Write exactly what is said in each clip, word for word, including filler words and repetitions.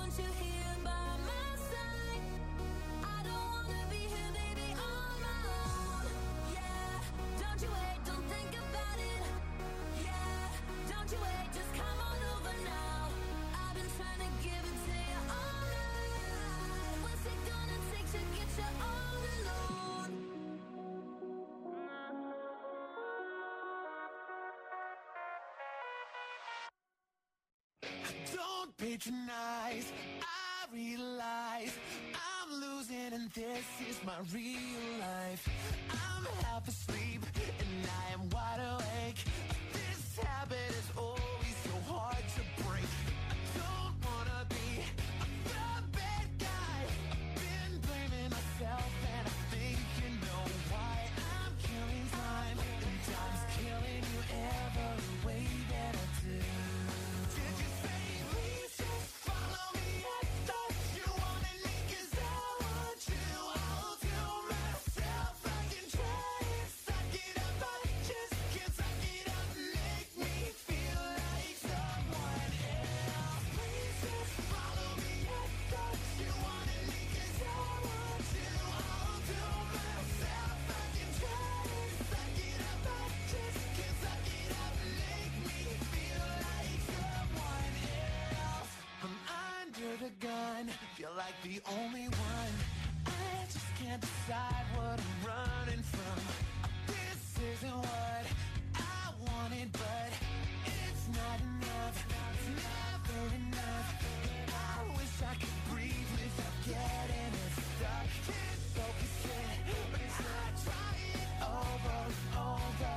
want you here by my side. I don't wanna be here, baby, on my own. Yeah, don't you wait, don't think about it. Yeah, don't you wait, just come on over now. I've been trying to give it to you all night. What's it gonna take to get you all alone? Don't patronize, I realize I'm losing and this is my real life. I'm half asleep and I am wide awake. This habit is always so hard to break. I don't wanna be the bad guy. I've been blaming myself and I think you know why. I'm killing time and time's killing you every way that I do. Did you say please just follow me? I thought you wanted me 'cause I want you. I'll do myself. I can try and suck it up. I just can't suck it up. Make me feel like someone else. Please just follow me. I thought you wanted me 'cause I want you. I'll do myself. I can try and suck it up. I just can't suck it up. Make me feel like someone else. I'm under the gun, feel like the only one. I just can't decide what I'm running from. This isn't what I wanted, but it's not enough. It's never enough. I wish I could breathe without getting it stuck. Can't focus it, but I try it over and over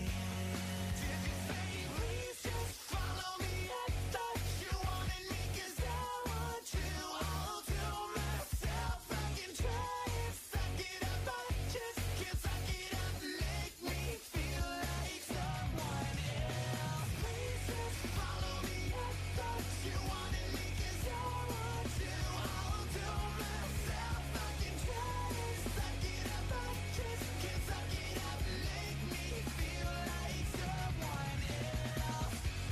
again. Did you say please just follow me? I thought you wanted me 'cause I want you. I'll do myself. I can try and suck it up. I just can't suck it up. Make me feel like someone else. Please just follow me. I thought you wanted me 'cause I want you. I'll do myself. I can try and suck it up. I just can't suck it up. Make me feel like someone else.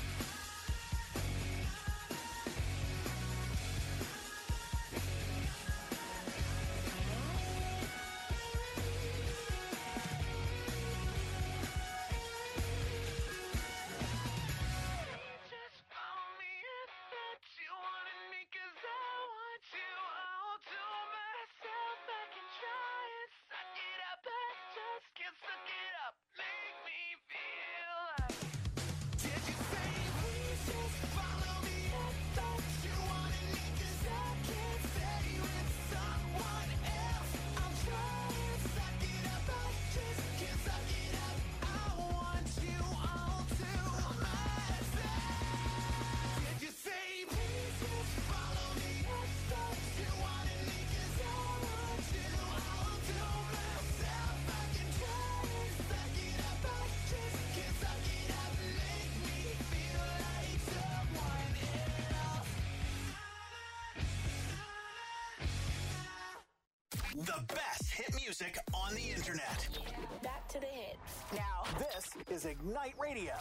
Just follow me. I thought you wanted me 'cause I want you. I'll do myself. I can try and suck it up. I just can't suck it up. Make me feel like. Did you say please just follow me? I thought you wanted me 'cause I can't stay with someone else. I'll try and suck it up. I just can't suck it up. I want you. I'll do myself. Did you say please just follow me? I thought you wanted me 'cause I want you. I'll do myself. I can try and suck it up. I just can't suck it up. Make me feel like someone else. The best hit music on the internet. Back to the hits. Now, this is Ignite Radio.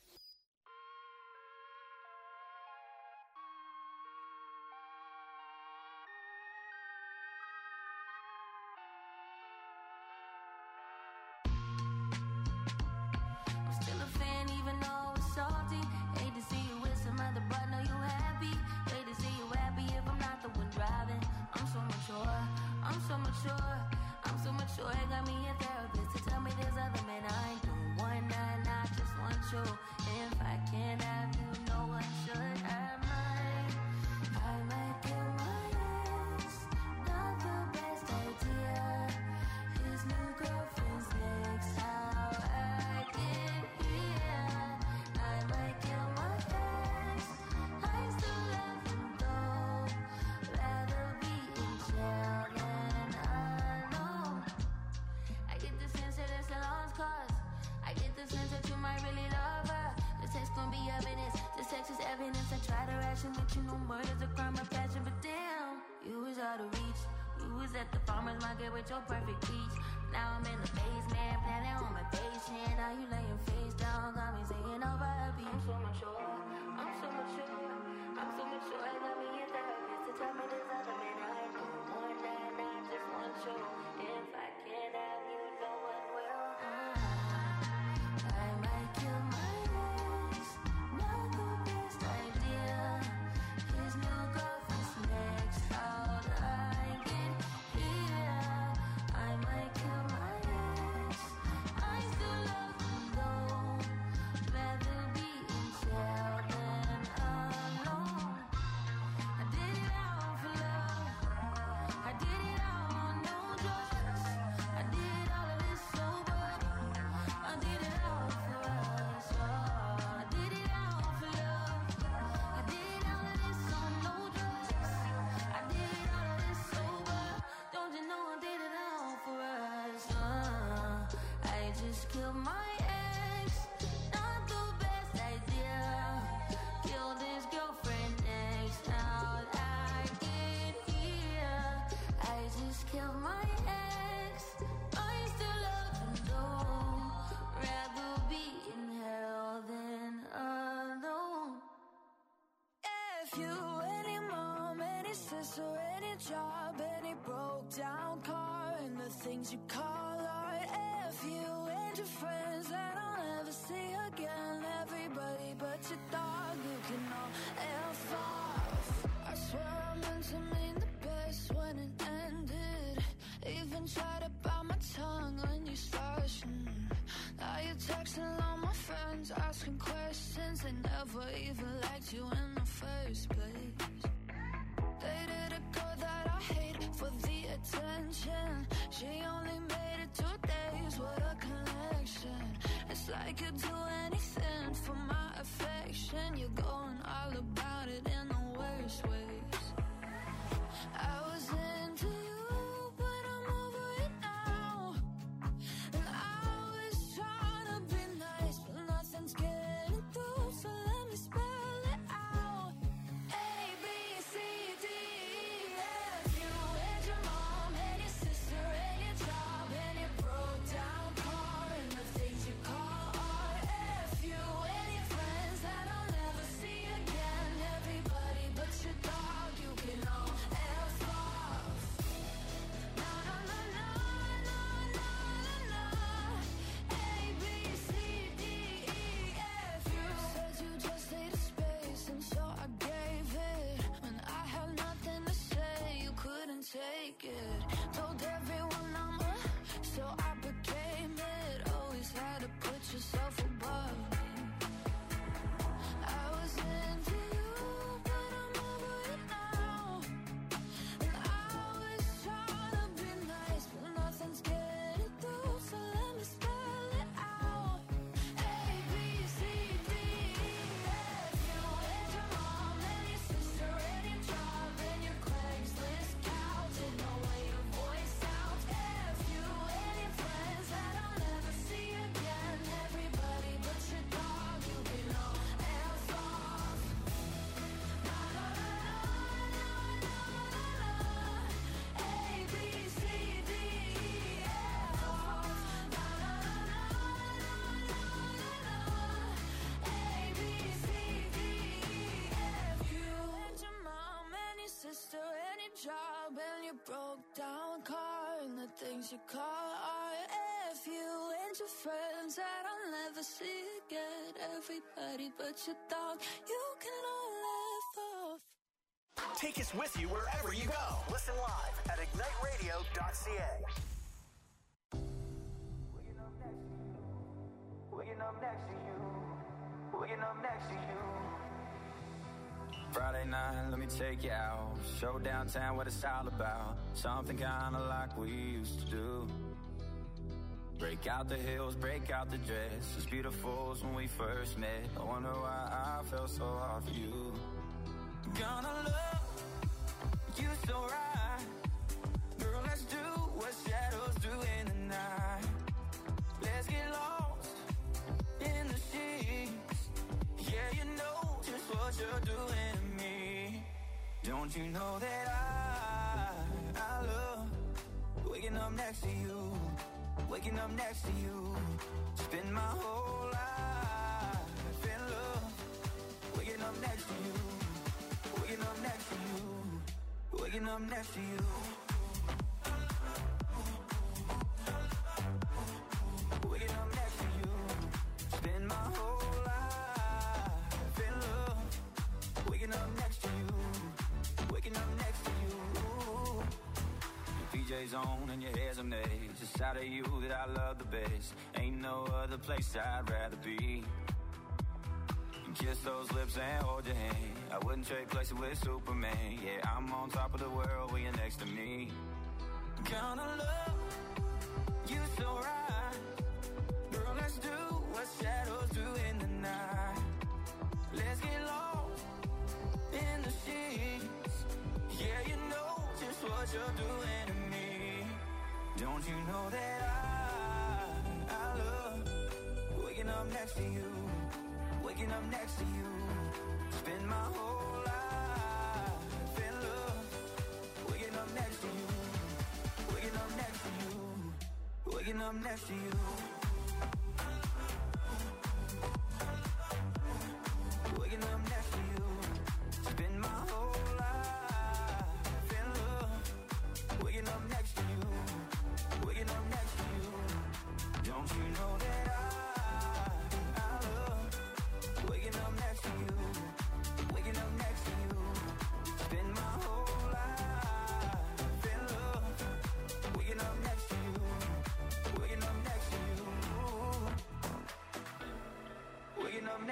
I'm still a fan even though it's salty. Hate to see you with some other, but know you happy. Hate to see you happy if I'm not the one driving. I'm so mature, I'm so mature, I'm so mature. It got me a therapist to tell me there's other men I ain't doing one night. I just want you. If I can't have you, no one should. I might, I might get my ass. Not the best idea. His new girlfriend's next. How I get here. I might kill my ass. I still love him though. Rather be in jail than alone. I get the sense that it's a lost cause. I get the sense that you might really love her. This text gon' be evidence. This text is evidence. I try to ration with you. No murder's a crime of passion, but damn, you was out of reach. You was at the farmer's market with your perfect peach. Now I'm in the basement, planning on my patient. Now you laying face down, got me singing over a beat. I'm so mature, I'm so mature, I'm so mature. I got me in therapy. sister, any job, any broke down car, and the things you call art. F you and your friends that I'll never see again. Everybody but your dog, you can all F off. I swear I meant to mean the best when it ended. Even tried to bite my tongue when you started. Mm. Now you're texting all my friends, asking questions. They never even liked you in the first place. Dated a girl that I hate for the attention. She only made it two days, what a connection. It's like you'd do anything for my affection. You're going all about it in the worst ways. I was into you, but I'm over it now. And I was trying to be nice, but nothing's getting through, so let me spell it out. A, B, C, D, E, F, you and your mom and your sister and your job and your broke down car and the things you call art. F you and your friends that I'll never see again. Everybody but your dog, you can all F off. Na na na na na na na. A, B, C, D, E, F, you said you just needed space, and so I gave it. When I had nothing to say, you couldn't take it. Told everyone I'm a, so I became it. Always had to put yourself above me. I was into you, but I'm over it now. And I was trying to be nice, but nothing's getting through, so let me spell it out. A, B, C, D, E, F, you and your mom and your sister and your job and your Craigslist couch and no way to voice out. F you and your friends that I'll never see again. Everybody but your dog, you can all F off. Na na na na na na na. A, B, C, D, E, F off. Na na na na na na na. A, B, C, D, E, F. You and your mom and your sister and your job and your broke down car and the things you call art. F you and your friends that I'll never see again. Everybody but your dog, you can all F off. Take us with you wherever you go. Listen live at ignite radio dot c a. Waking up next to you, waking up next to you. Friday night, let me take you out. Show downtown what it's all about. Something kinda like we used to do. Break out the heels, break out the dress. As beautiful as when we first met. I wonder why I felt so hard for you. Gonna love you so right. Girl, let's do what shadows do in the night. Let's get lost in the sheets. Yeah, you know just what you're doing to me. Don't you know that I, I love waking up next to you, waking up next to you. Spend my whole life in love, waking up next to you, waking up next to you, waking up next to you. Waking up next to you, spend my whole life in love. Waking up next to you, waking up next to you. Your P J's on and your hair's a maze. It's out of you that I love the best. Ain't no other place I'd rather be. And kiss those lips and hold your hand. I wouldn't trade places with Superman. Yeah, I'm on top of the world when you're next to me. Gonna love you so right. Girl, let's do what shadows do in the night. Let's get lost in the sheets. Yeah, you know just what you're doing to me. Don't you know that I, I love waking up next to you, waking up next to you. Spend my whole life in love, waking up next to you, waking up next to you, waking up next to you. Waking up next to you. Spend my whole life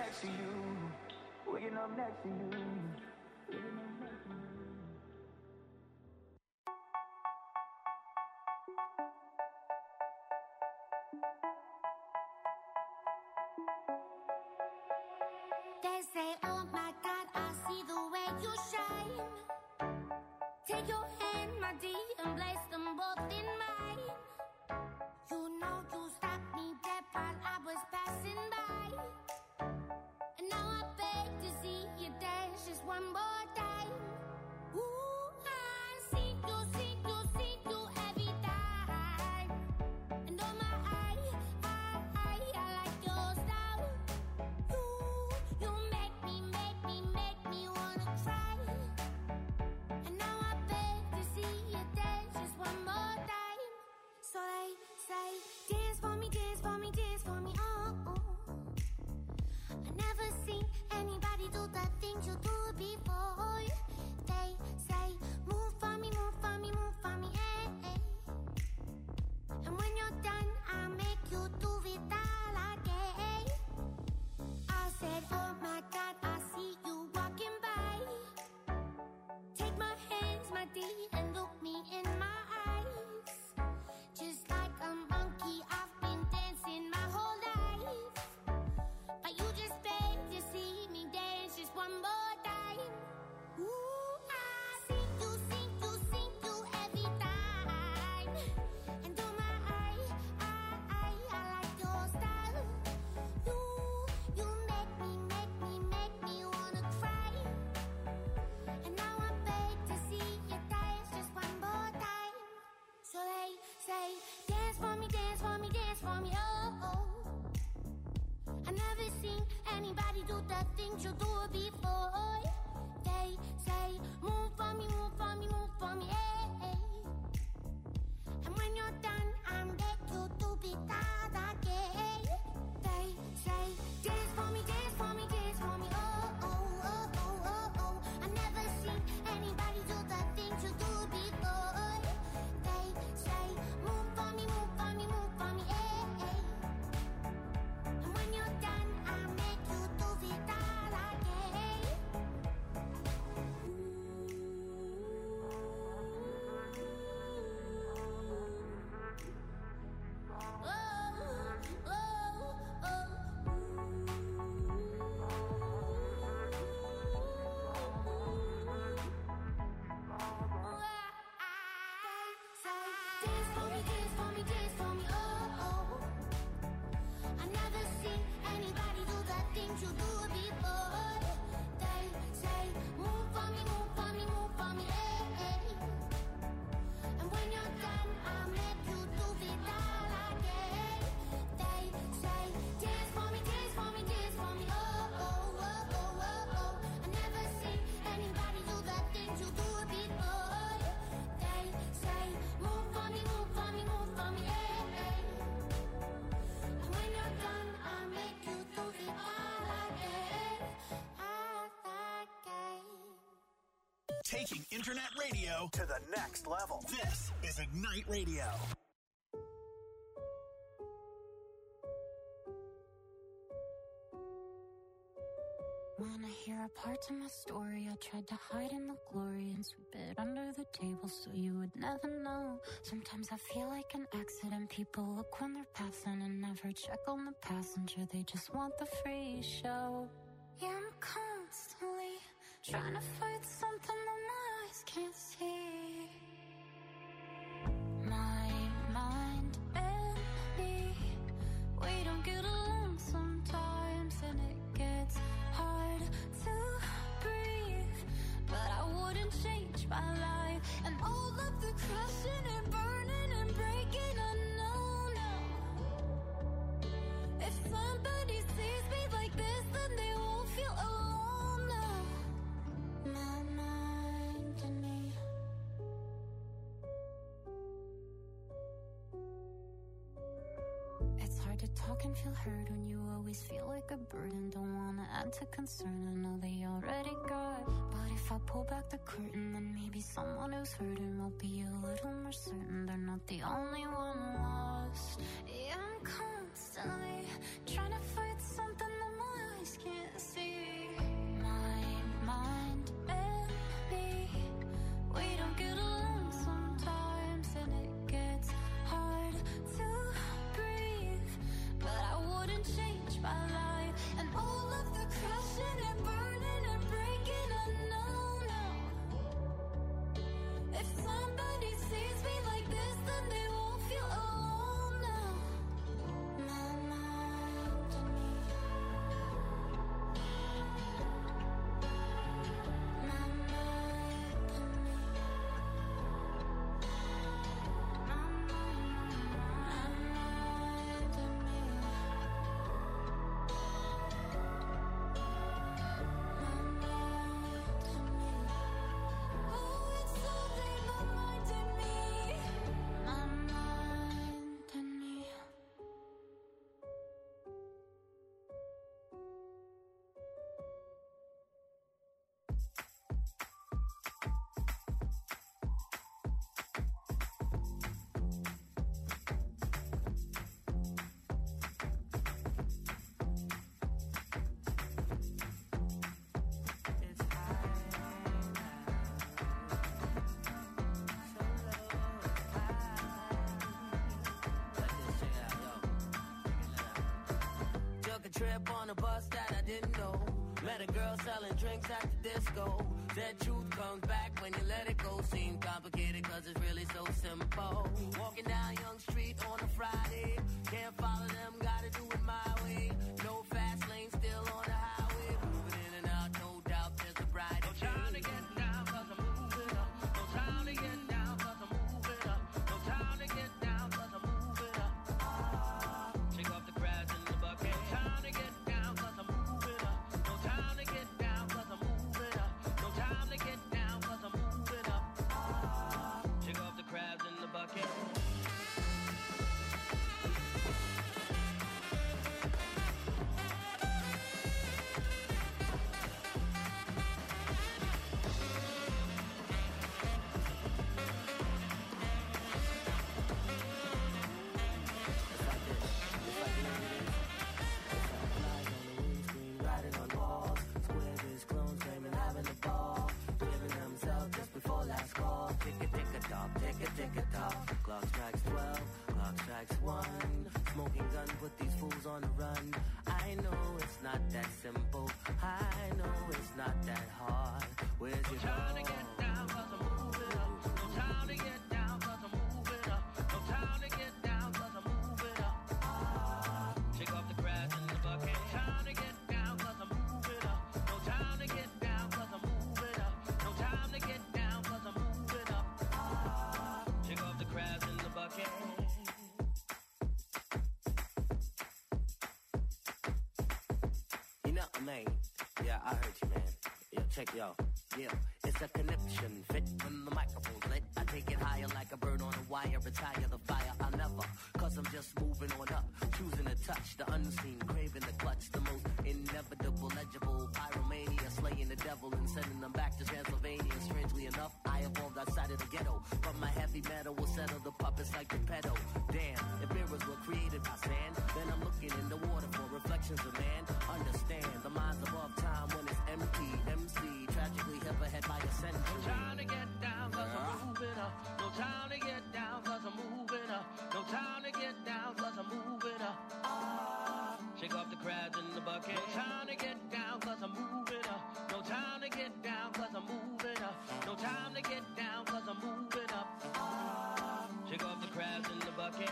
next to you. Waking up next to you. Waking up next to you. They say, oh my God, I see the way you shine. Take your hand, my dear, and place them both in mine. You know you stopped me dead while I was passing by. And now I beg to see you dance just one more time. Ooh, I see you, see you, see you every time. And oh my, I, I, I, I like your style. You, you make me, make me, make me wanna cry. And now I beg to see you dance just one more time. So they say, dance for me, dance for me, dance for me, oh, oh. I never seen anybody do the things you do before. They say, move for me, move for me, move for me, eh, eh. And when you're done, I'll make you do it all again. I said, oh my God, I see you walking by. Take my hands, my dear, and look me in my eyes. Just like a monkey, I've been dancing my whole life. But you just beg to see me dance just one more time. Ooh, I see you, see you, see you every time. And oh my, I, I, I, I like your style. You, you make me, make me, make me wanna cry. And now I beg to see you dance just one more time. So they say, dance for me, dance for me, dance for me, oh, oh. I never seen anybody do the things you do before. They say, move for me, move for me, move for me, eh, eh. And when you're done, I'll make you do it all again. They say, dance for me, dance for me, dance for me, oh, oh, oh, oh, oh, oh. I never seen anybody do the things you do before. They say, move for me, move for me, move for me, eh, eh. And when you're done, I'll make you do it all again. Oh, oh, oh, dance for me, dance for me, dance for me, oh, oh. I never seen anybody do the things you do before. They say, move for me, move for me, move for me, eh, eh. And when you're done, I'll make you do it all again. They say, dance for me, dance for me, dance for me, oh, oh, oh, oh, oh, oh. I never seen anybody do the things you do before. They say, move for me, move for me, move for me, eh, eh. And when you're done, I'll make you do it all again, all again. Taking internet radio to the next level. This is Ignite Radio. Wanna hear a part of my story? I tried to hide in the glory and sweep it under the table so you would never know. Sometimes I feel like an accident. People look when they're passing and never check on the passenger. They just want the free show. Yeah, I'm constantly trying to fight something that my eyes can't see. My mind and me, we don't get along sometimes, and it gets hard to breathe. But I wouldn't change my life, and all of the crashing and burning and breaking, I know now. If somebody sees me like this, then they won't feel alone now. My mind and me. It's hard to talk and feel heard when you always feel like a burden. Don't wanna add to concern, I know they already got. But if I pull back the curtain, then maybe someone who's hurting will be a little more certain they're not the only one lost. Yeah, I'm constantly trying to fight something that my eyes can't my life. And all of the crashing and burning and breaking, I know now. If somebody sees me like this, then they won't feel alone now. My mind and me. My mind and me. My mind, my mind and me. My mind and me. Oh, it's something my mind and me. My mind and me. It's high Took a trip on a bus that I didn't know. Met a girl selling drinks at the disco. Said truth comes back when you let it go. Seemed complicated cause it's really so simple. Walking down Young Street on a Friday. Can't follow them, gotta do it my way. No fast lane, still on the highway. Moving in and out, no doubt there's a bright. No time to get down cause I'm moving up. No time to get down cause I'm moving up. No time to get down cause I'm moving up. Shake off the crabs in the bucket. No time to get down cause I'm moving up. No time to get down cause I'm moving up. No time to get down cause I'm moving up. Shake off the crabs in the bucket. Riding on walls, squares, clones, flaming, having a ball. Giving themselves just before last call. Tick a tick a tock, tick a tick a tock. Clock strikes twelve, clock strikes one. Smoking gun, put these fools on the run. I know it's not that simple. I know it's not that hard. Where's your time to get down cause I'm moving up. No time to get down cause I'm moving up. No time to get down cause I'm moving up. Shake off the crabs in the bucket. No time to get down cause I'm moving up. No time to get down cause I'm moving up. No time to get down cause I'm moving up. Shake off the crabs in the bucket. You know, man. Yeah, I heard you, man. Yeah, check yo. Yeah, it's a connection. Fit when the microphone's lit. I take it higher like a bird on a wire. Retire the fire. I'll never. Cause I'm just moving on up. Choosing to touch the unseen. Craving the clutch. The most inevitable, legible. Pyromania. Slaying the devil and sending them back to Transylvania. Strangely enough, I evolved outside of the ghetto. But my heavy metal will settle the puppets like the pedo. Damn, if mirrors were created by sand, then I'm looking in the water for reflections of man. Understand, the mind's above time when it's empty. M C, tragically hip ahead by a century. No time to get down cause I'm moving up. No time to get down cause I'm moving up. No time to get down cause I'm moving up. Shake off the crabs in the bucket. No time to get down cause I'm moving up. No time to get down cause I'm moving up. No time to get down cause I'm moving up. Shake off the crabs in the bucket.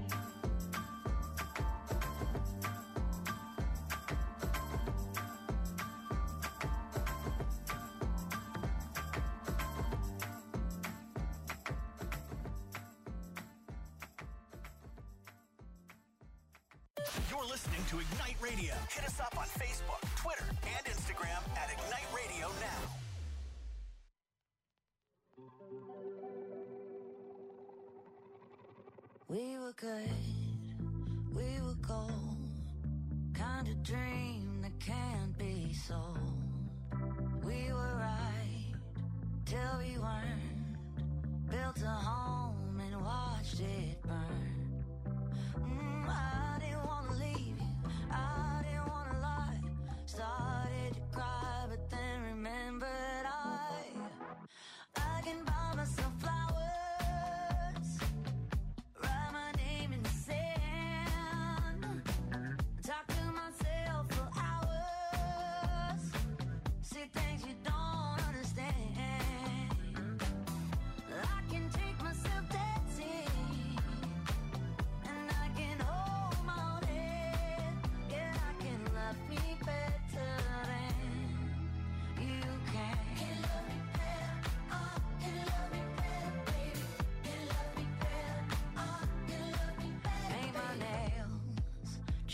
You're listening to Ignite Radio. Hit us up on Facebook, Twitter, and Instagram at Ignite Radio Now. We were good, we were gold. Kind of dream that can't be sold. We were right till we weren't. Built a home and watched it burn. Mm, I didn't want to leave you, I didn't want to lie. Started to cry, but then remembered I I can buy myself flowers, write my name in the sand, talk to myself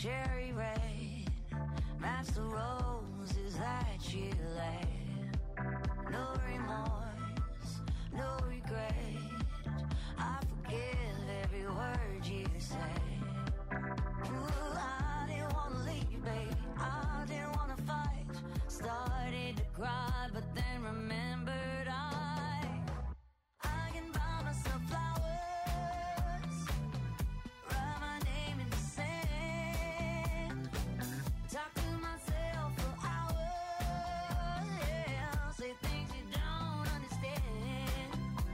cherry red, match the roses that you laid. No remorse, no regret, I forgive every word you say. Ooh, I didn't wanna leave, baby, I didn't wanna fight. Started to cry, but then remembered I I can buy myself flowers, write my name in the sand, talk to myself for hours, yeah, say things you don't understand.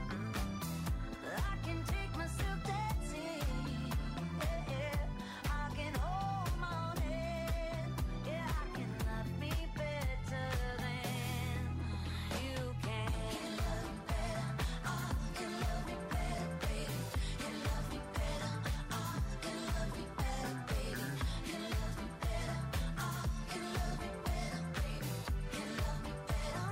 I can take myself dancing, yeah, yeah. I can hold my own hand, yeah, I can love me better than you can. Can love me better, I can love me better, baby. Can love me better, I can love me better, baby. Can love me better, I can love me better, baby. Can love me better,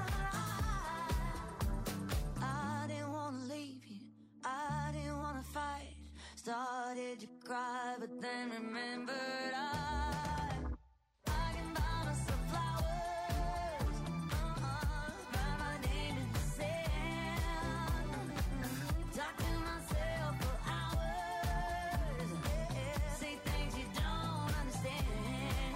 I I didn't wanna leave you, I didn't wanna fight. Started to cry, but then remembered I I can buy myself flowers, uh-uh, write my name in the sand, talk to myself for hours, yeah, say things you don't understand.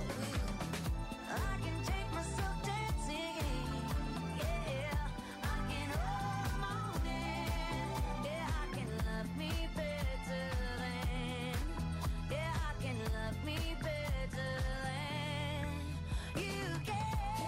I can take myself dancing, yeah, I can hold my own hand, yeah, I can love me better than, yeah, I can love me better than you can.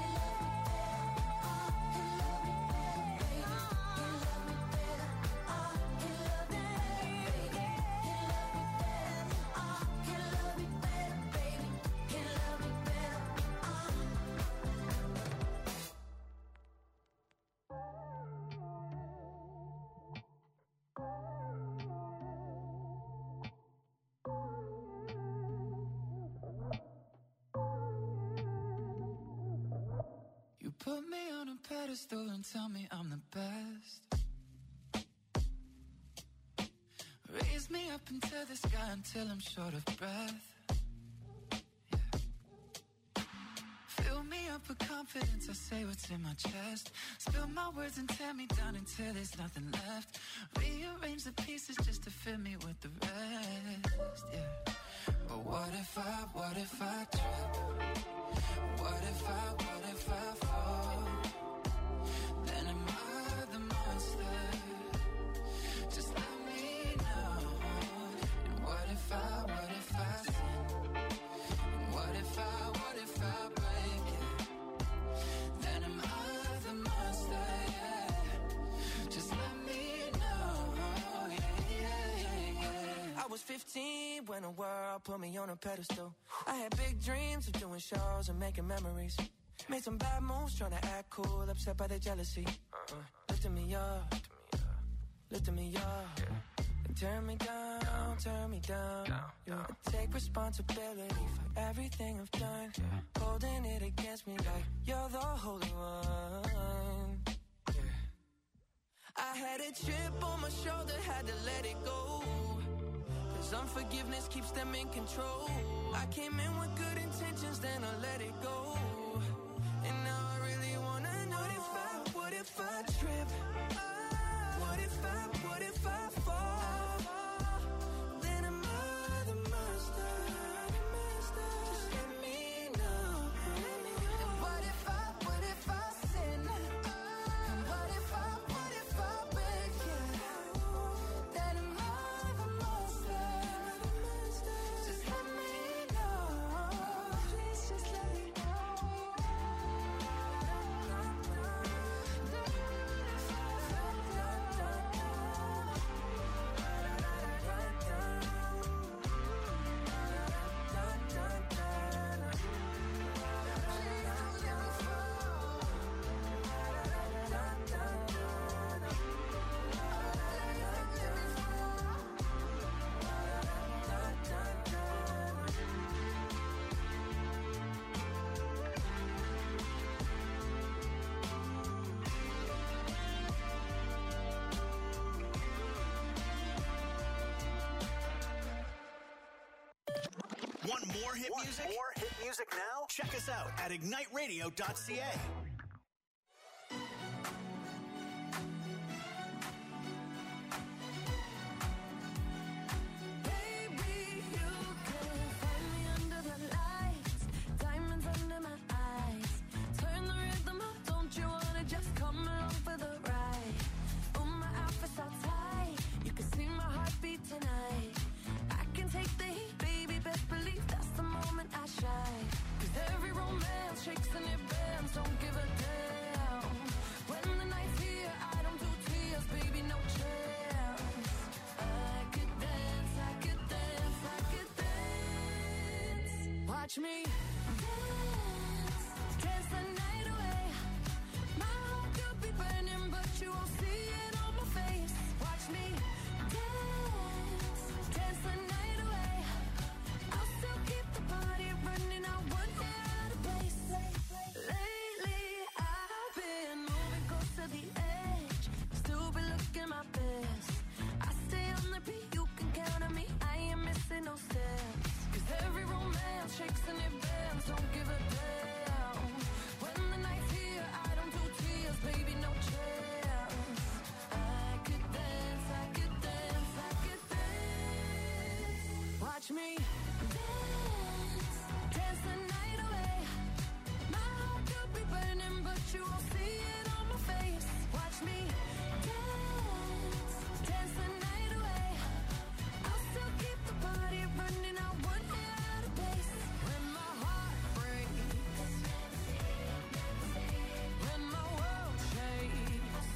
You put me on a pedestal and tell me I'm the best. Raise me up into the sky until I'm short of breath. Yeah. Fill me up with confidence, I say what's in my chest. Spill my words and tear me down until there's nothing left. Rearrange the pieces just to fill me with the rest. Yeah. But what if I, what if I trip? What if I, what if I fall? Then am I the monster? Just let me know. And what if I, what if I sin? And what if I, what if I break it? Then am I the monster? Yeah. Just let me know. Yeah, yeah, yeah, yeah. I was fifteen when the world put me on a pedestal. I had big dreams of doing shows and making memories. Made some bad moves trying to act cool, upset by the jealousy. Uh, lifting me up, lifting me up. And turn me down, turn me down. Yeah. I take responsibility for everything I've done. Holding it against me like you're the holy one. Yeah. I had a chip on my shoulder, had to let it go. Cause unforgiveness keeps them in control. I came in with good intentions, then I let it go. And now I really wanna know, what if I, what if I trip? What if I, what if I fall? Then am I the monster? Just let me know. And what if I, what if I sin? And what if I, what if I break it? Then am I the monster? Just let me know. Please just let me know. Want more hit Want music? more hit music now? Check us out at ignite radio dot c a. Watch me dance, dance the night away. My heart could be burning, but you won't see it on my face. Watch me dance, dance the night away. I'll still keep the party running, I wouldn't get out of place. Lately, I've been moving close to the edge, still be looking my best. I stay on the beat, you can count on me, I ain't missing no steps. Every romance shakes and it bends, don't give a damn. When the night's here, I don't do tears, baby, no chance. I could dance, I could dance, I could dance. Watch me dance, dance the night away. My heart could be burning, but you won't see it on my face. Watch me dance, dance the night away. I'll still keep the party running, I wouldn't. When my heart breaks, when my world shakes,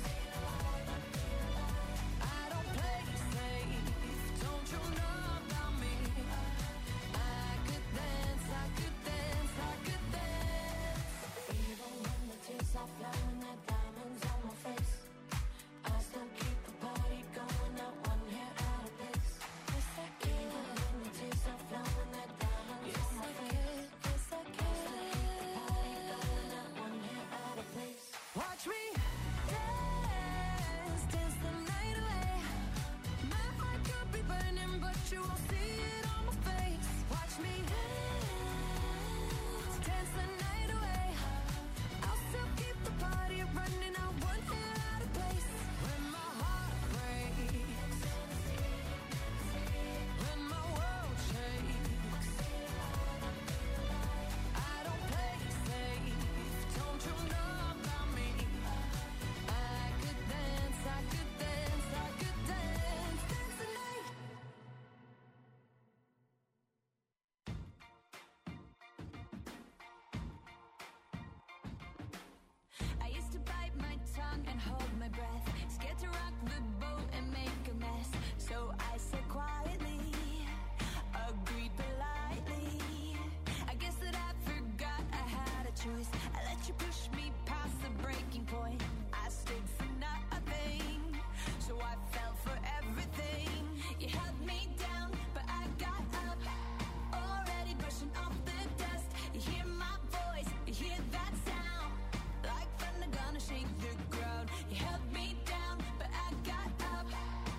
I don't play safe, don't you know about me? I could dance, I could dance, I could dance. Even when the tears are flowing, the diamonds on my face, I still keep the party going, not one hair out of place. Yes, I can. Even when the tears are flowing, the diamonds yes, on my face, yes, I can. Watch me dance, dance the night away. My heart could be burning, but you won't see it on my face. Watch me dance, dance the night away. I'll still keep the party running, I won't get out of place. When my heart breaks, when my world shakes, I don't play safe, don't you know about me? I could dance, I could dance, I could dance, dance the night. I used to bite my tongue and hold my breath, scared to rock the boat and make a mess. So I said quietly, agreed politely. I guess that I forgot I had a choice. I let you push me past the breaking point. I stood for nothing, so I fell for everything. You held me down, but I got up, already brushing off the dust. You hear my voice, you hear that sound, like thunder gonna shake the ground. You held me down, but I got up,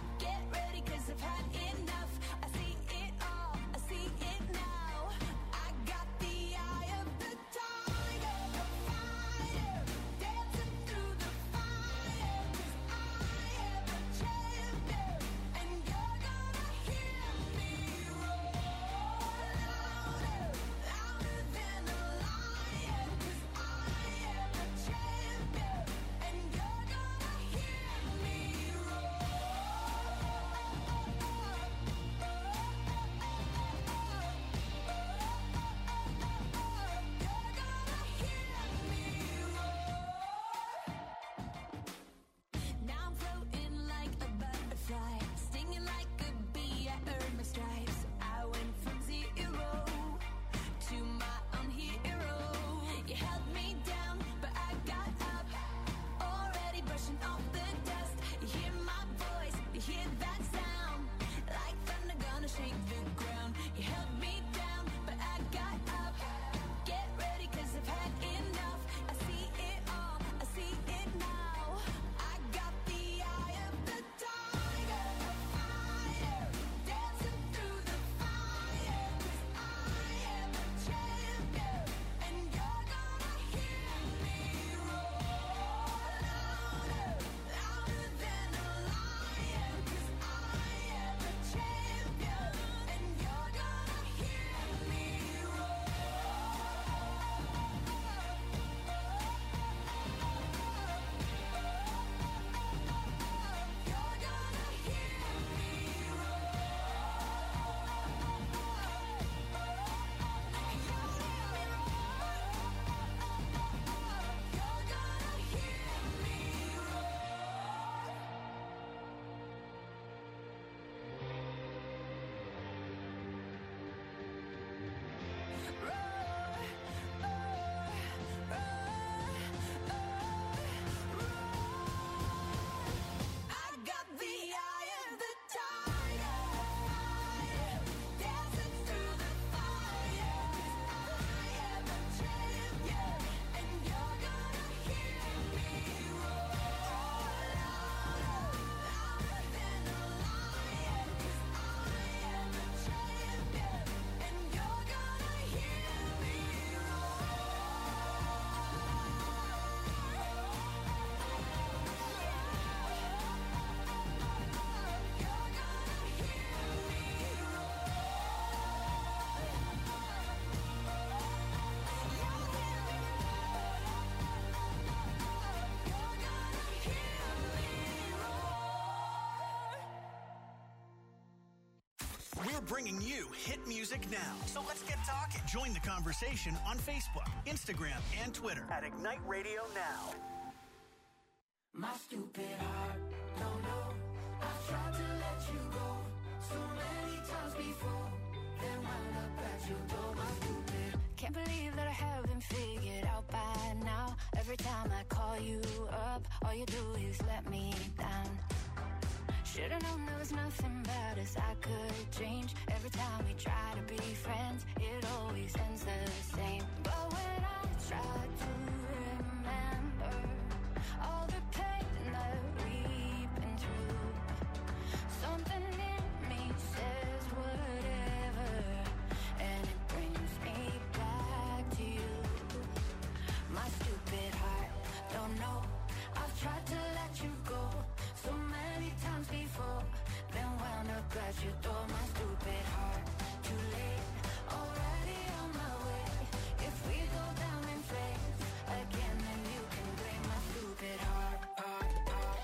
bringing you hit music now. So let's get talking. Join the conversation on Facebook, Instagram, and Twitter at Ignite Radio Now. My stupid heart, don't know. I've tried to let you go so many times before. Then wound up at your door, my stupid. Can't believe that I haven't figured out by now. Every time I call you up, all you do is let me down. Should've known there was nothing bad as I could change. Every time we try to be friends, it always ends the same. But when I try to remember all the pain that we've been through, something in me says whatever, and it brings me back to you. My stupid heart, don't know. I've tried to let you go so many times before, then wound up at your door. My stupid heart, too late, already on my way. If we go down in flames again, then you can blame my stupid heart, heart, heart.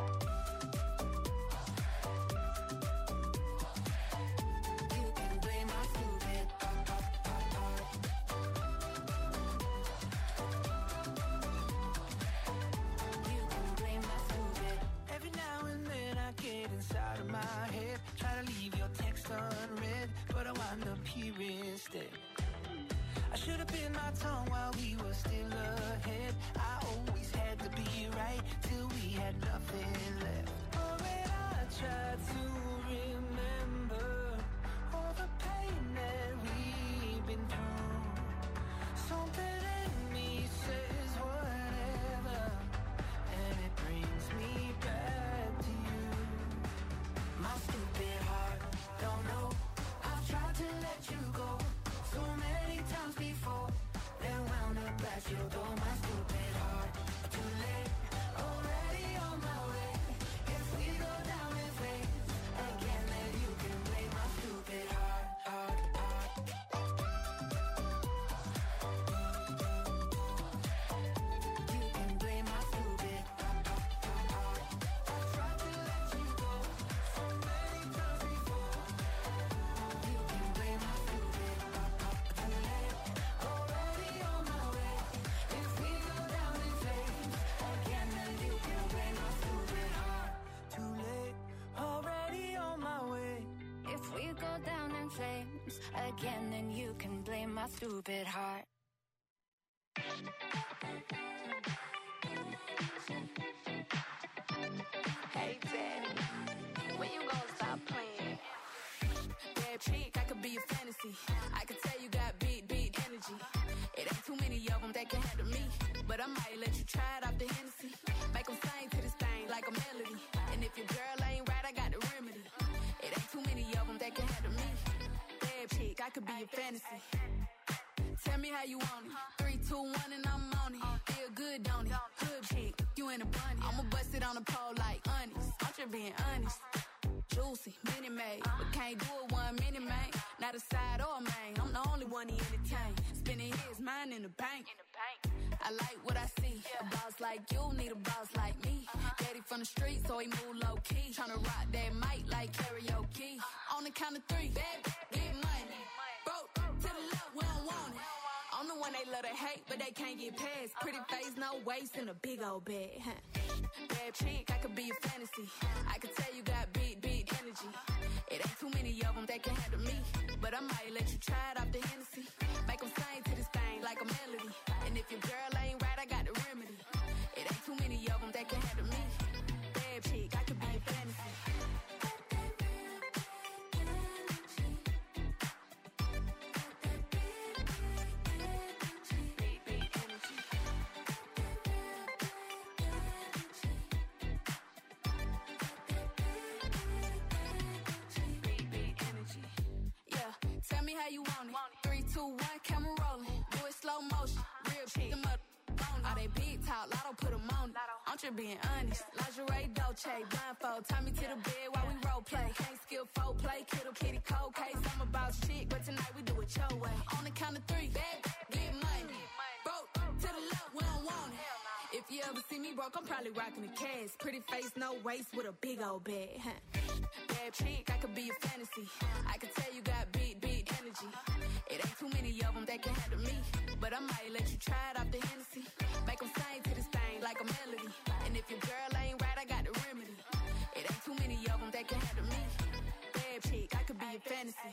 You can blame my stupid heart, heart, heart, heart. You can blame my stupid. Every now and then I get inside of my head, try to leave your text unread, but I wind up here instead. I should have bit my tongue while we were still ahead. I always had to be right till we had nothing left. Oh, when I tried to remember all the pain that we've been through, something in me says whatever, and it brings me back to you. My stupid heart, don't know. I've tried to let you go so many times before, then wound up at your door. My stupid heart, too late, already on my way. If we go down in flames again, then you can blame my stupid heart, heart, heart. You can blame my stupid heart, heart, heart. I've tried to let you go so many times before. You can blame my stupid heart, heart. Too late, already on my way. If we go down in flames again, then you can blame my stupid heart. Too late, already on my way. If we go down in flames again, then you can blame my stupid heart. Hey, Daddy, when you gonna stop playing? Bad chick, I could be a fantasy. I could tell you got big, big energy. It ain't too many of them that can handle me, but I might let you try it off the Hennessy. Make them sing to this thing like a melody. And if your girl ain't right, I got the remedy. It ain't too many of them that can handle me. Bad chick, I could be a fantasy. Tell me how you want it. Three, two, one, and I'm on it. Feel good, don't it? Hood chick, you in a bunny. I'ma bust it on the pole like honest. I'm just being honest. Juicy, mini made, but can't do it one minute, man. Not a side or a main. I'm the only one he entertain. Spending his mind in the bank. I like what I see. A boss like you need a boss like me. Daddy from the street, so he move low key. Tryna rock that mic like karaoke. On the count of three, bad, get money. Broke to the left, we don't want it. I'm the one they love to hate, but they can't get past. Pretty face, no waist, and a big old bag. Bad chick, I could be a fantasy. I could tell you got big, big energy. It ain't too many of them that can handle me, but I might let you try it off the Hennessy. Make them sing to this thing like a melody. And if your girl ain't right, I got the remedy. It ain't too many of them that can handle me. Bad chick, I could be a fantasy. Big, big energy. Big, big energy. Yeah, tell me how you want it. Three, two, one, camera rolling. Do it slow motion. Real chick, them up. All they big talk, Lotto put them on it. I'm just being honest. Lingerie, Dolce, blindfold. Tie me to the bed while we role play. Can't skill folk play, kittle kitty cold case. I'm a boss chick, but tonight we do it your way. On the count of three, bad, get money. Broke to the left, we don't want it. If you ever see me broke, I'm probably rocking the cash. Pretty face, no waist, with a big old bag. Huh? Bad chick, I could be a fantasy. I could tell you got beat, beat energy. It ain't too many of them that can handle me. But I might let you try it off the Hennessy. Make them sing to this thing like a melody. And if your girl ain't right, I got the remedy. It ain't too many of them that can handle me. Bad chick, I could be a fantasy.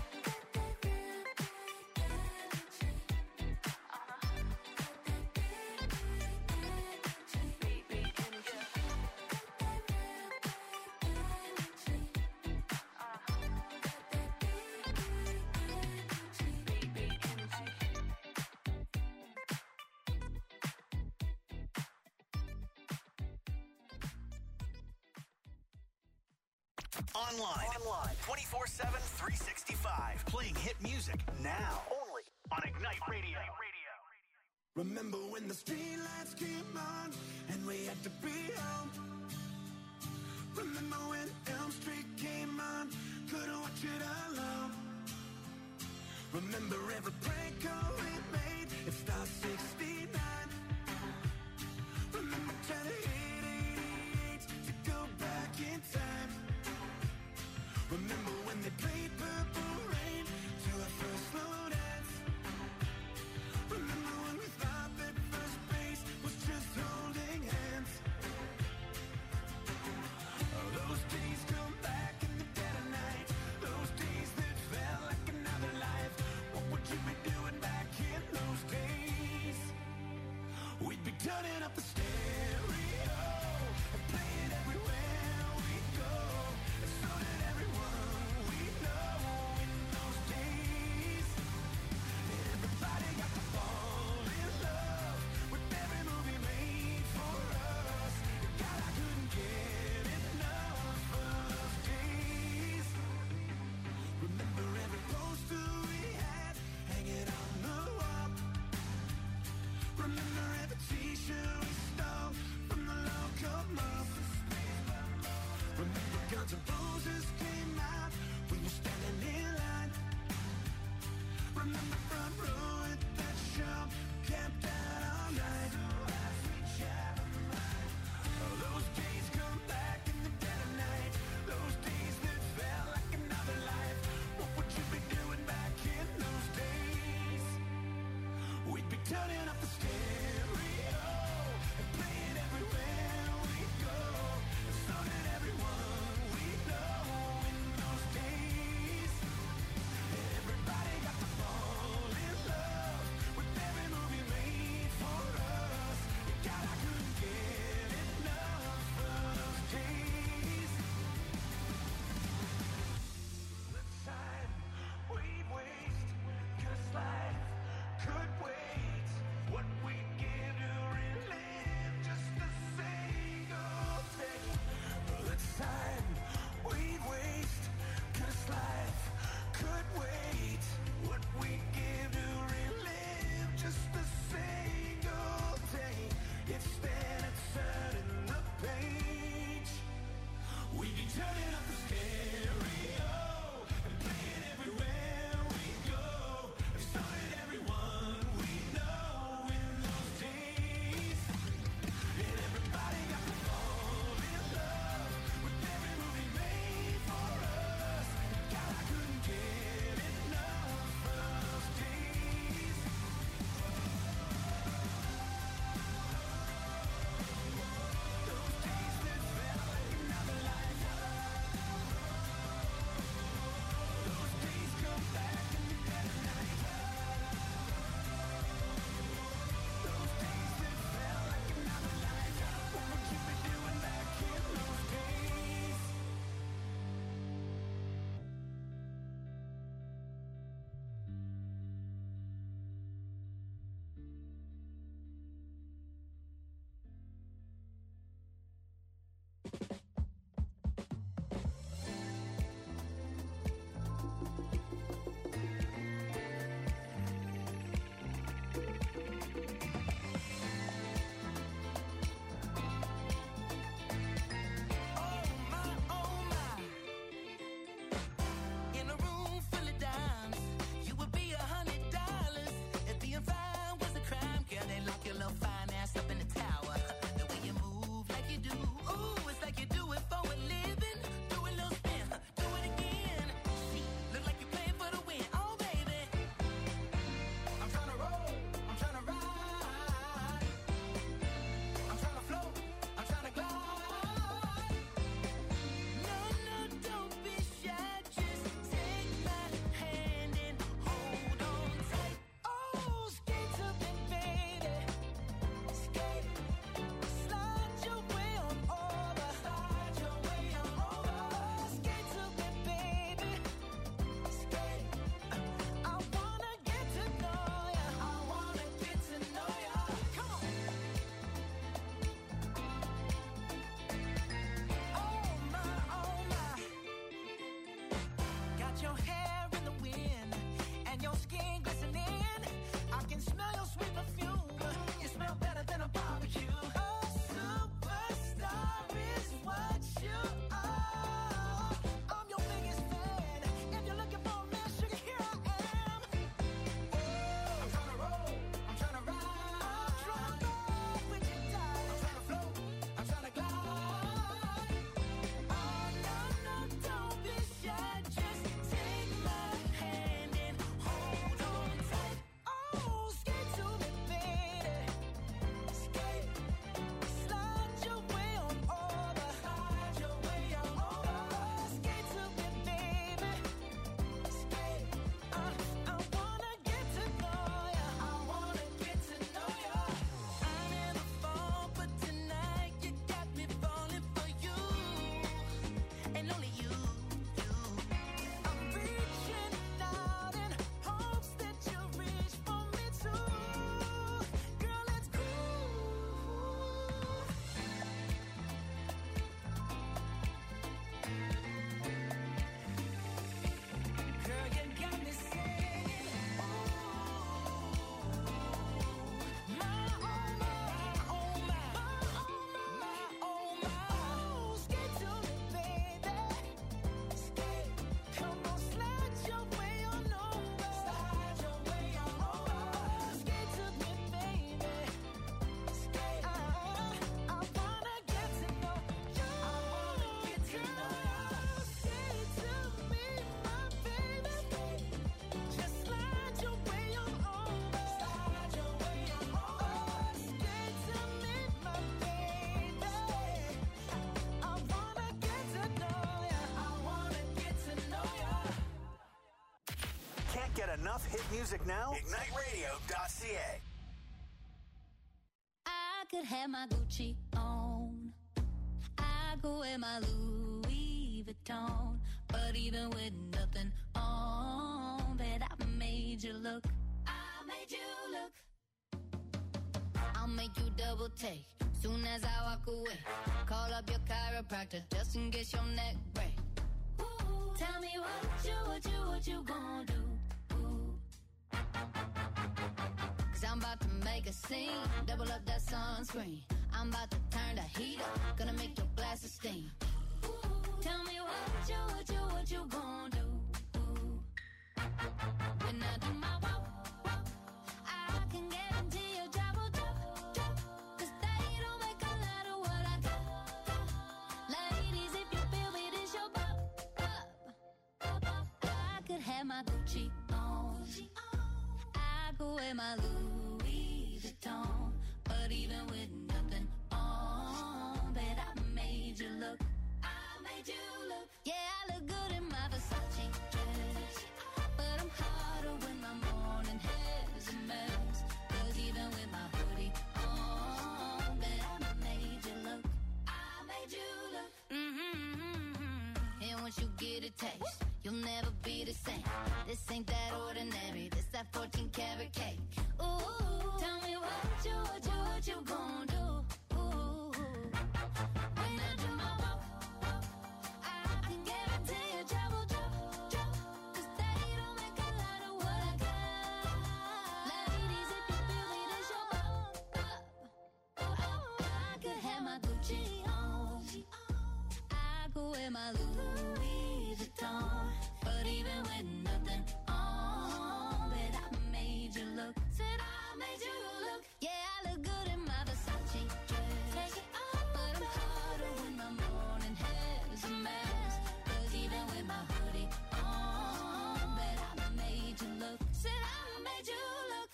Online. Online. twenty-four seven, three sixty-five. Playing hit music now. Only on Ignite Radio. Remember when the street lights came on and we had to be home? Remember when Elm Street came on, couldn't watch it alone? Remember every prank call we made, it starts sixty-nine. Remember trying to hit eighty-eight to go back in time. Remember when they played Purple Rain to our first slow dance? Remember when we thought that first base was just holding hands? Oh, those days come back in the dead of night. Those days that felt like another life. What would you be doing back in those days? We'd be turning up the stereo and playing everywhere we go. And so did everyone we know in those days. And everybody got to fall in love with every movie made for us. God, I couldn't get enough of those days. Remember every poster we had hanging on the wall. Remember every t-shirt we stole from the local mall. Remember Guns N' Roses came out, we were standing in line. Remember front row at that show, camped out all night. Oh, those days come back in the dead of night. Those days that felt like another life. What would you be doing back in those days? We'd be turning up the stereo and playing everywhere we go. And so did everyone we know in those days. Everybody got to fall in love with every movie made for us. God, I couldn't get enough of those days. The time we'd waste, 'cause life could wait. What we'd get enough hit music now? ignite radio dot c a. I could have my Gucci on. I could wear my Louis Vuitton. But even with nothing on, bet I made you look. I made you look. I'll make you double take soon as I walk away. Call up your chiropractor just in case your neck break. Ooh, tell me what you, what you, what you gonna do? Ooh. Cause I'm about to make a scene, double up that sunscreen. I'm about to turn the heat up, gonna make your glasses steam. Ooh, tell me what you, what you, what you gonna do? Ooh. When I do my walk, walk, I can guarantee your job will drop, drop. Cause they don't make a lot of what I got, got. Ladies, if you feel me, this your pop, pop, pop, pop. I could have my Gucci on. I could wear my Louis Vuitton. But even with nothing on, bet I made you look. I made you look. Yeah, I look good in my Versace dress. But I'm hotter when my morning hair's a mess. Cause even with my hoodie on, bet I made you look. I made you look. Mm-hmm. And once you get a taste, you'll never be the same. This ain't that ordinary, this that fourteen karat cake. Ooh, tell me what you, what you, what you gonna do? Ooh, when I do my walk, walk, I can guarantee your job will drop, drop. Cause they don't make a lot of what I got. Ladies, if you feel me, this your pop, pop, pop. I could have my Gucci on. I could wear my Louis Vuitton. But even with nothing on, bet I made you look. Said I made you look. Yeah, I look good in my Versace dress. Take it off, but I'm hotter when my morning hair's a mess. Cause even with my hoodie on, bet I made you look. Said I made you look.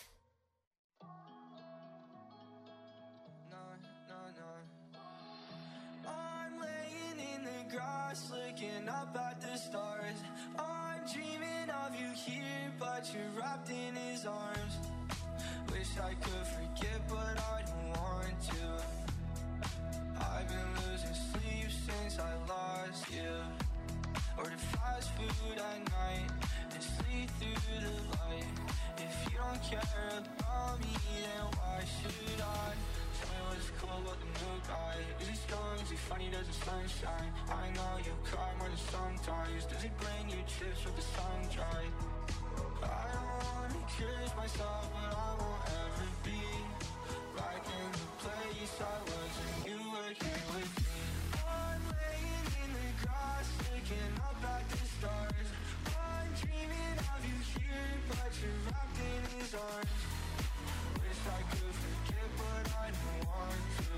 No, no, no. I'm laying in the grass, looking up at the stars. I'm dreaming of you here, but you're wrapped in his arms. Wish I could forget, but I don't want to. I've been losing sleep since I lost you. Order fast food at night and sleep through the light. If you don't care about me, then why should I? Tell me what's cool about the new guy. Is he strong? Is he funny? Does the sunshine? I know you cry more than sometimes. Does he bring you chips with the sun dry? I don't wanna curse myself, but I won't ever be back in the place I was when you were here with me. I'm laying in the grass, looking up at the stars. I'm dreaming of you here, but you're wrapped in his arms. Wish I could forget, but I don't want to.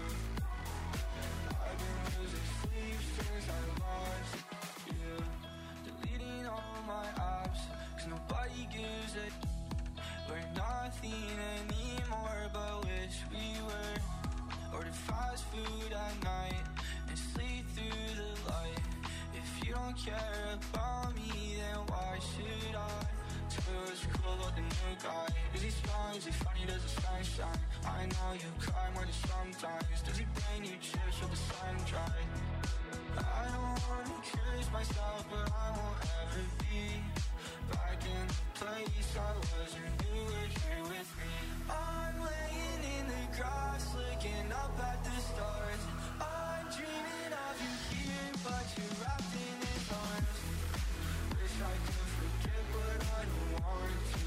I've been losing sleep since I lost you. Deleting all my apps, cause nobody gives a. We're nothing anymore, but wish we were. Order fast food at night and sleep through the light. If you don't care about me, then why should I? Tell me what's cool about the new guy. Is he strong? Is he funny? Does the sun shine? I know you cry more than sometimes. Does he bring you chips with the sun dry? I don't wanna curse myself, but I won't ever be back in the place I was when you were here with me. I'm laying in the grass, looking up at the stars. I'm dreaming of you here, but you're wrapped in his arms. Wish I could forget, but I don't want to.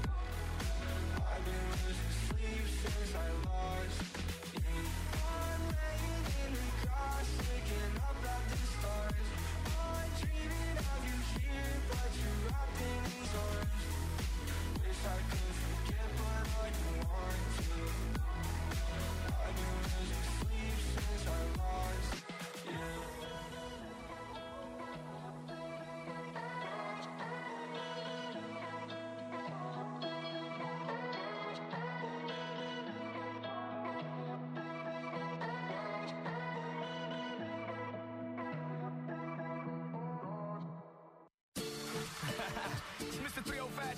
I've been losing sleep since I lost you. I'm laying in the grass, looking up at the stars. I'm dreaming of you here, but you're wrapped in his arms. Wish I could forget, but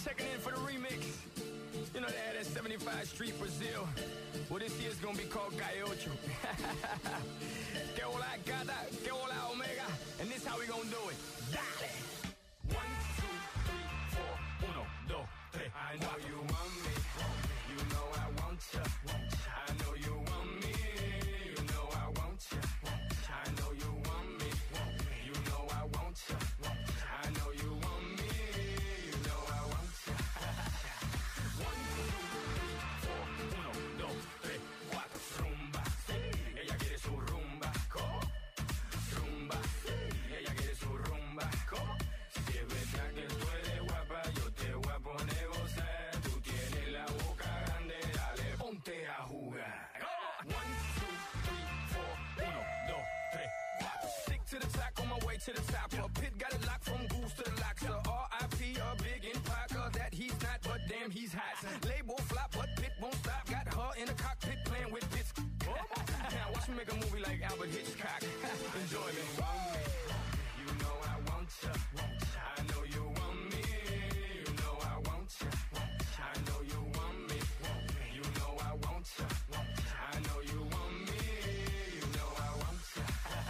checking in for the remix. You know they had that seventy-five Street Brazil. Well, this year's gonna be called Gaiocho. Que hola gata, que hola omega. And this how we gonna do it. Dale! One, two, three, four. Uno, dos, tres. I know you want me. You know I want ya. I know you want me. You know I want ya. I know you want me. You know I want ya. I know you want me. You know I want ya. One, two, three, four. Uno, dos, tres, cuatro. Rumba, sí. Ella quiere su rumba. ¿Cómo? Rumba, sí. Ella quiere su rumba. ¿Cómo? Si es verdad que tú eres guapa, yo te voy a poner gozar. Tú tienes la boca grande, dale, ponte a jugar. One, two, three, four. Uno, dos, tres, cuatro. Stick to the track on my way to the top. A pit got it locked from goose to the locks. So R I P a big impact that he's not, but damn he's hot. Label flop, but Pit won't stop. Got her in the cockpit playing with bits. Now watch me make a movie like Albert Hitchcock. Enjoy me. You know I want ya. I know you want me. You know I want ya. I know you want me. You know I want ya. I know you want me. You know I want ya.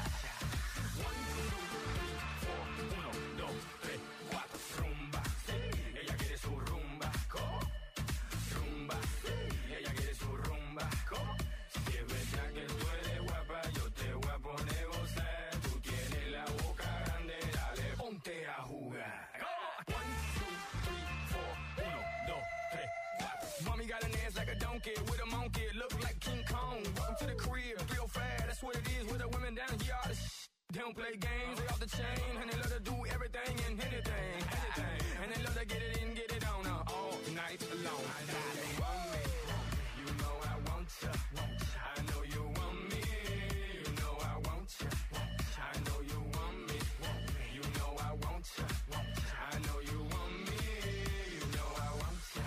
One, two, three, four. Uno, dos, tres, cuatro. Rumba, sí. Ella quiere su rumba. ¿Cómo? Rumba, sí. Ella quiere su rumba. ¿Cómo? Si es verdad que tú eres guapa, yo te voy a poner gozar. Tú tienes la boca grande, dale, ponte a jugar. One, two, three, four. Uno, dos, tres, cuatro. Mommy got an ass like a donkey with a monkey. Look like King Kong. Welcome to the crib, real fast. That's what it is with the women down here. All the sh- They don't play games, they off the chain. And they love to do everything and anything, anything. And they love to get it in, get it on uh, all night long. I know you want me. You know I want ya. I know you want me. You know I want ya. I know you want me. You know I want ya. I know you want me. You know I want ya.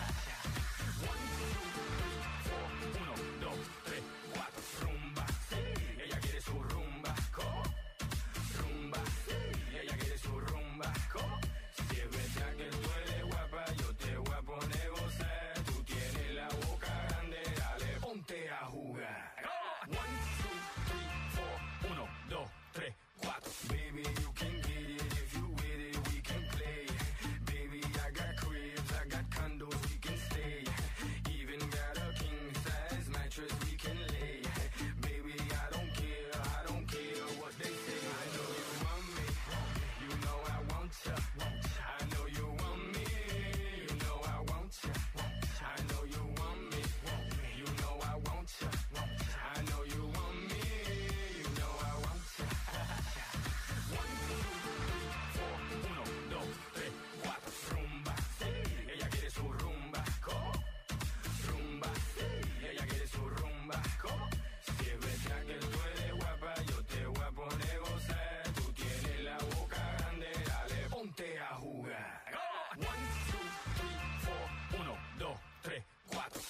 One, two, three, four. Uno, dos, tres, cuatro. Rumba, sí. Ella quiere su rumba. ¿Cómo? Rumba, sí. Ella quiere su rumba. ¿Cómo? Si es verdad que tú eres guapa, yo te voy a poner gozar. Tú tienes la boca grande, dale, ponte a jugar. One, two, three, four. Uno, dos, tres, cuatro. Baby, you can get it if you with it, we can play. Baby, I got cribs, I got condos, we can stay. Even got a king size mattress we can lay. Baby, I don't care, I don't care what they say. I know you want me, you know I want ya. I know you want me, you know I want ya. I know you want me, you know I want ya. I know you want me, you know I want ya. One, two, three, four. Uno, dos, tres, cuatro. Rumba, sí. Ella quiere su rumba. ¿Cómo? Rumba, sí. Ella quiere su rumba. ¿Cómo? Si es verdad que tú eres guapa, yo te voy a poner gozar. Tú tienes la boca grande, dale, ponte a jugar. One, two, three, four. Uno, dos, tres, cuatro.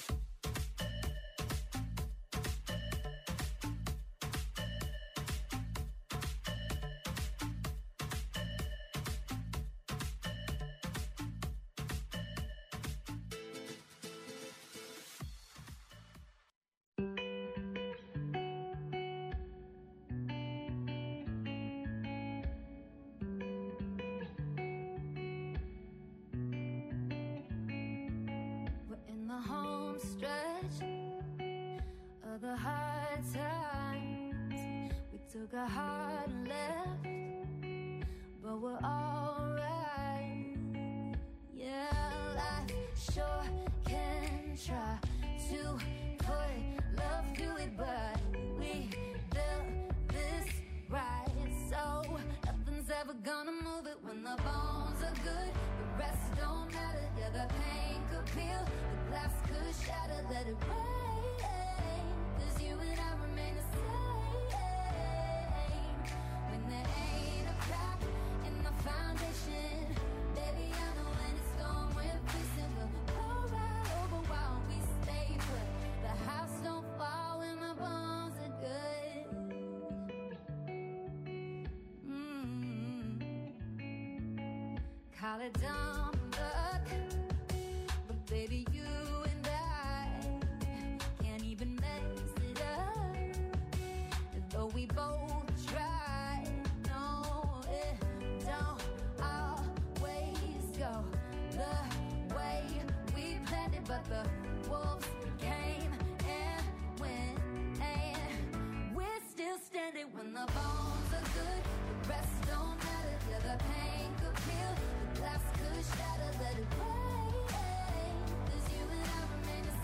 We're in the home stretch of the hard times. We took a hard left, but we're alright. Yeah, life sure can try to put love through it, but we built this right. So nothing's ever gonna move it when the bones are good. The rest don't matter. Yeah, the pain could peel, the glass could shatter. Let it rain, 'cause you and I remain the same. When there ain't a crack in the foundation, baby, I know when it's gone, we're fixing to roll right over while we stay put. The house don't fall when the bones are good. Mm-hmm. Call it dumb luck. baby, you and I can't even mess it up. Though we both try, no, it don't always go the way we planned it, but the wolves came and went, and we're still standing when the bones are good. The rest don't matter, yeah, the pain could peel, the glass could shatter, let it break. 'Cause you and I remain the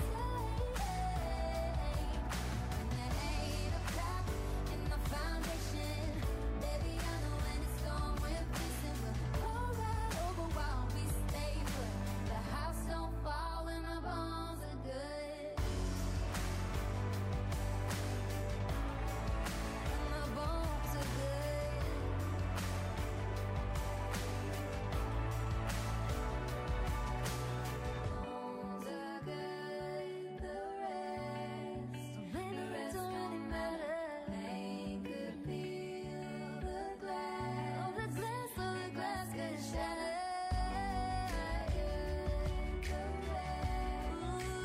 same. And there ain't a crack in the foundation. Baby, I know when it's gone, we're missing, but all right over while we stay put. The house don't fall when the bones are good. And the bones are good. Bones are good, the rest, the rest don't really matter. Pain could peel the glass, oh the glass, oh the glass could shatter. The rest,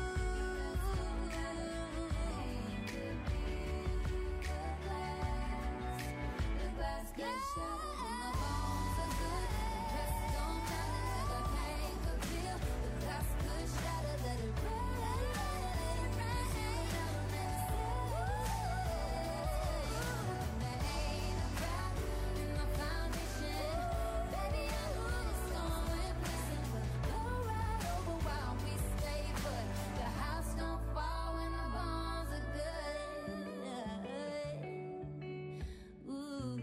pain could peel the glass, the glass could shatter. And the bones are good, the rest don't matter. The pain could peel, the glass could shatter. Let it rain, let it rain, never meant to say. There ain't a crack in the foundation. Baby, I know it's gone, we're missing, but all right over while we stay put. The house don't fall when the bones are good. Ooh.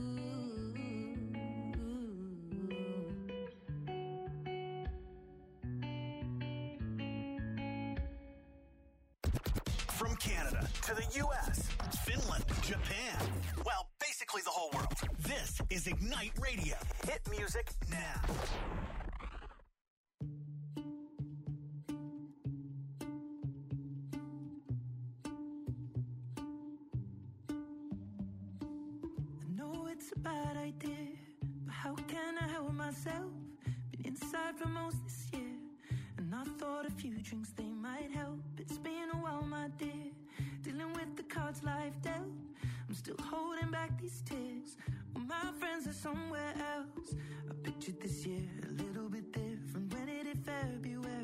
From Canada to the U S, Finland, Japan. Well, basically the whole world. This is Ignite Radio. Hit music now. I know it's a bad idea, but how can I help myself? Been inside for most this year, and I thought a few drinks they might help. It's been a while, my dear, dealing with the cards life dealt. I'm still holding back these tears, well, my friends are somewhere else. I pictured this year a little bit different when it hit February.